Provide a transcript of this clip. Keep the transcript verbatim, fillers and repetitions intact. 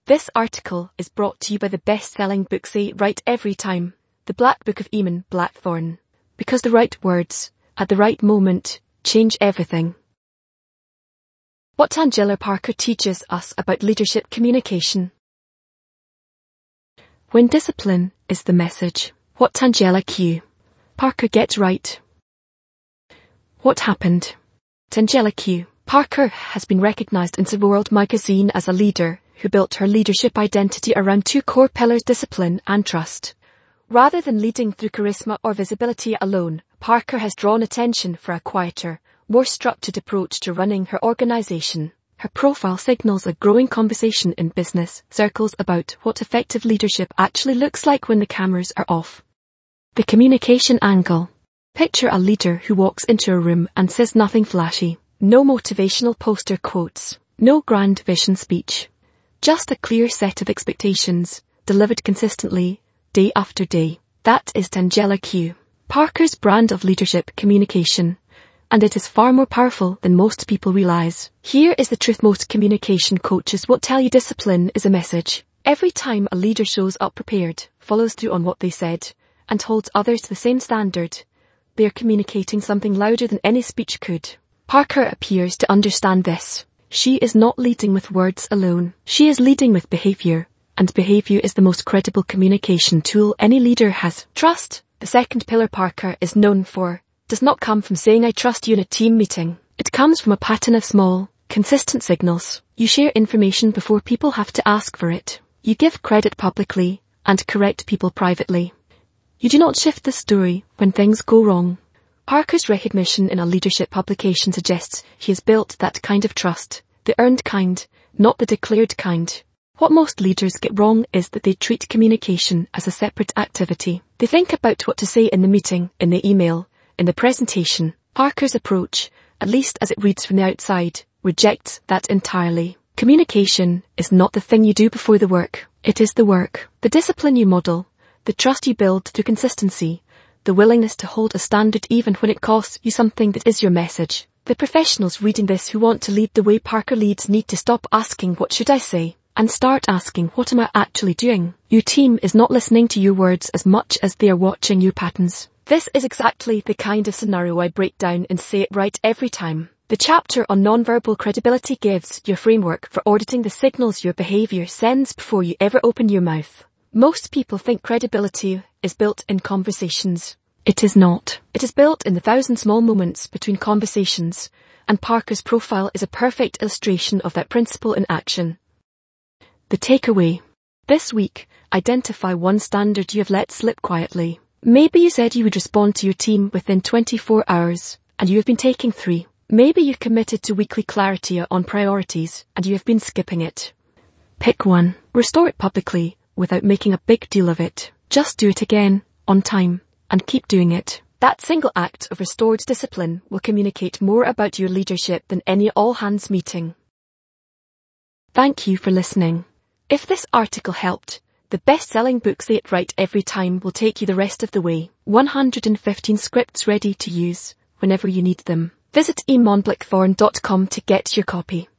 This article is brought to you by the best-selling book Say It Right Every Time, The Black Book of Eamon Blackthorne. Because the right words, at the right moment, change everything. What Tangela Parker teaches us about leadership communication. When discipline is the message, what Tangela Q. Parker gets right. What happened? Tangela Q. Parker has been recognized in World magazine as a leader who built her leadership identity around two core pillars: discipline and trust. Rather than leading through charisma or visibility alone, Parker has drawn attention for a quieter, more structured approach to running her organization. Her profile signals a growing conversation in business circles about what effective leadership actually looks like when the cameras are off. The communication angle. Picture a leader who walks into a room and says nothing flashy. No motivational poster quotes. No grand vision speech. Just a clear set of expectations, delivered consistently, day after day. That is Tangela Q. Parker's brand of leadership communication. And it is far more powerful than most people realize. Here is the truth: most communication coaches will tell you discipline is a message. Every time a leader shows up prepared, follows through on what they said, and holds others to the same standard, they are communicating something louder than any speech could. Parker appears to understand this. She is not leading with words alone. She is leading with behavior, and behavior is the most credible communication tool any leader has. Trust, the second pillar Parker is known for, does not come from saying "I trust you" in a team meeting. It comes from a pattern of small, consistent signals. You share information before people have to ask for it. You give credit publicly and correct people privately. You do not shift the story when things go wrong. Parker's recognition in a leadership publication suggests she has built that kind of trust, the earned kind, not the declared kind. What most leaders get wrong is that they treat communication as a separate activity. They think about what to say in the meeting, in the email, in the presentation. Parker's approach, at least as it reads from the outside, rejects that entirely. Communication is not the thing you do before the work. It is the work. The discipline you model, the trust you build through consistency, the willingness to hold a standard even when it costs you something, that is your message. The professionals reading this who want to lead the way Parker leads need to stop asking "what should I say?" and start asking "what am I actually doing?" Your team is not listening to your words as much as they are watching your patterns. This is exactly the kind of scenario I break down in Say It Right Every Time. The chapter on nonverbal credibility gives your framework for auditing the signals your behavior sends before you ever open your mouth. Most people think credibility is built in conversations. It is not. It is built in the thousand small moments between conversations, and Parker's profile is a perfect illustration of that principle in action. The takeaway. This week, identify one standard you have let slip quietly. Maybe you said you would respond to your team within twenty-four hours, and you have been taking three. Maybe you committed to weekly clarity on priorities, and you have been skipping it. Pick one. Restore it publicly, without making a big deal of it. Just do it again, on time, and keep doing it. That single act of restored discipline will communicate more about your leadership than any all-hands meeting. Thank you for listening. If this article helped, the best-selling book Say It Right Every Time will take you the rest of the way. one hundred fifteen scripts ready to use whenever you need them. Visit eamon blackthorne dot com to get your copy.